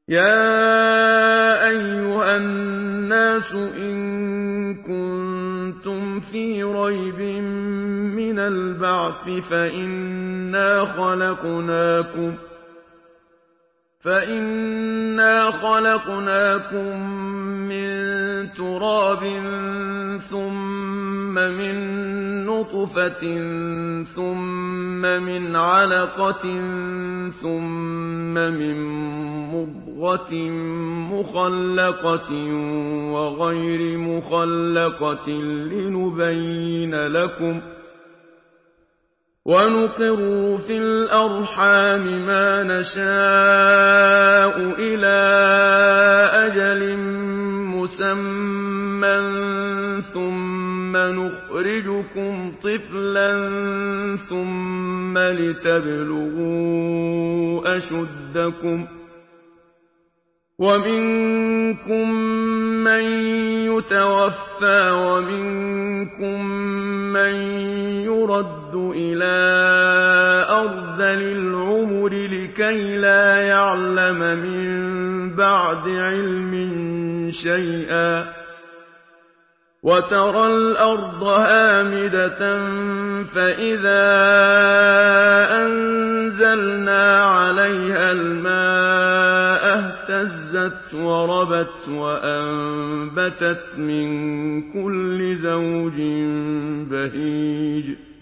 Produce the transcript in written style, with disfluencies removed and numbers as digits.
يَا أَيُّهَا النَّاسُ إِن كُنتُمْ فِي رَيْبٍ مِّنَ الْبَعْثِ فَإِنَّا خَلَقْنَاكُم مِّن تُرَابٍ ثُمَّ مِن نُّطْفَةٍ ثُمَّ مِنْ عَلَقَةٍ ثُمَّ مِن مُّضْغَةٍ مُّخَلَّقَةٍ وَغَيْرِ مُخَلَّقَةٍ لِّنُبَيِّنَ لَكُمْ ۚ وَنُقِرُّ فِي الْأَرْحَامِ مَا نَشَاءُ إِلَىٰ أَجَلٍ مُّسَمًّى ثُمَّ نُخْرِجُكُمْ طِفْلًا ثُمَّ لِتَبْلُغُوا أَشُدَّكُمْ ۖ وَمِنكُم مَّن يُتَوَفَّىٰ وَمِنكُم مَّن يُرَدُّ إِلَىٰ أَرْذَلِ الْعُمُرِ لِكَيْلَا يَعْلَمَ مِن بَعْدِ عِلْمٍ شَيْئًا ۚ وَتَرَى الْأَرْضَ هَامِدَةً فَإِذَا أَنزَلْنَا عَلَيْهَا الْمَاءَ اهْتَزَّتْ وَرَبَتْ وَأَنبَتَتْ مِن كُلِّ زَوْجٍ بَهِيجٍ